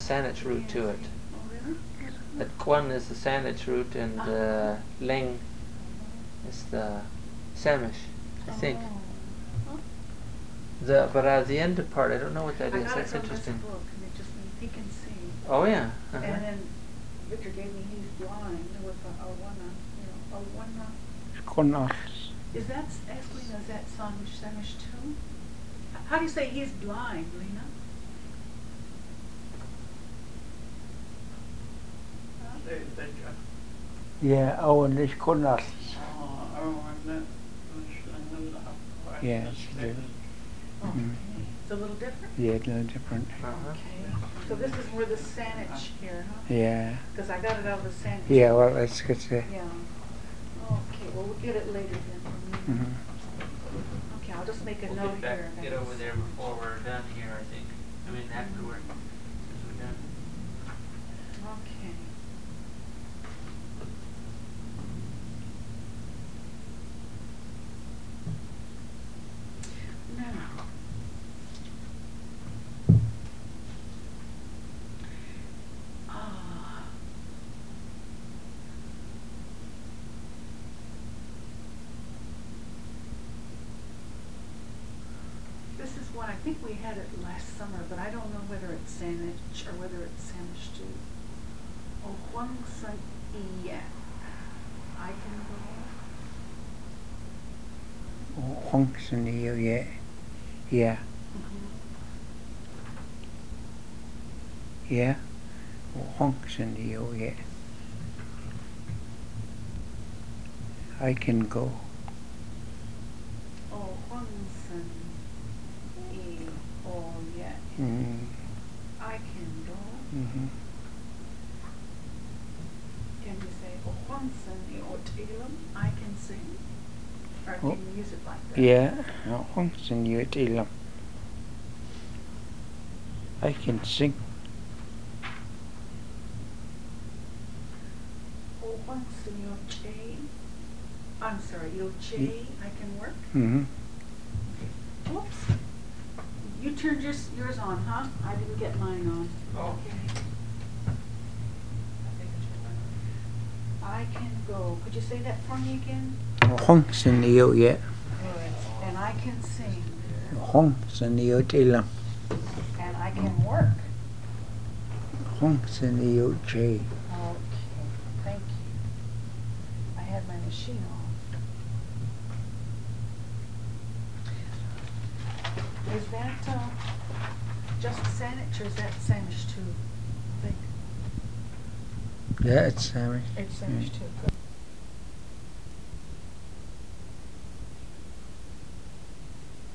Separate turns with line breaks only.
Saanich root to it.
Oh, really?
That Kwan is the Saanich root and Ling is the Samish, I think.
Oh.
But the end part, I don't know what that is.
I got
That's
it from
interesting.
this book, and it just means he can see.
Oh yeah.
And then Victor gave me he's blind with a Awana, Awana. Is that Esplina? Is that Samish too? How do you say he's blind, Lena?
Yeah, Owen is Connell. Yeah, it's
Okay. It's a little different?
yeah, a little different.
Okay. So this is where the Saanich here, huh?
Yeah.
Because I got it out of the Saanich.
Yeah, well, that's good to.
Yeah. Okay, well, we'll get it later then. Okay, I'll just make a note here.
Get over there before we're done here, I think. I mean, afterward, as we're done.
Okay. Now. This is one, I think we had it last summer, but I don't know whether it's Saanich or whether it's Samish too. Oh, Huang Sun Iya. I can go.
Honks in the yeah. Yeah. Yeah. Honks in the yeah. I can go.
Oh, Huang Sun I. Oh, yeah. I can go. Can you say, oh, Huang Sun I or Taylum? I can sing? Or can you use it like that?
Yeah. Honks in you Taylum. I can sing.
Oh, Huang Sun Yo Che. I'm sorry, Yo Che, I can work? Whoops. You turned yours on, huh? I didn't get mine on.
Okay.
I can go. Could you say that for me again?
Honks in the yeah.
And I can sing.
Honks in the Taylum.
And I can work.
Honks in the
Okay, thank you. I had my machine on. Is that just Saanich or is that Samish too? I think
Yeah, it's Samish.
it's Samish too.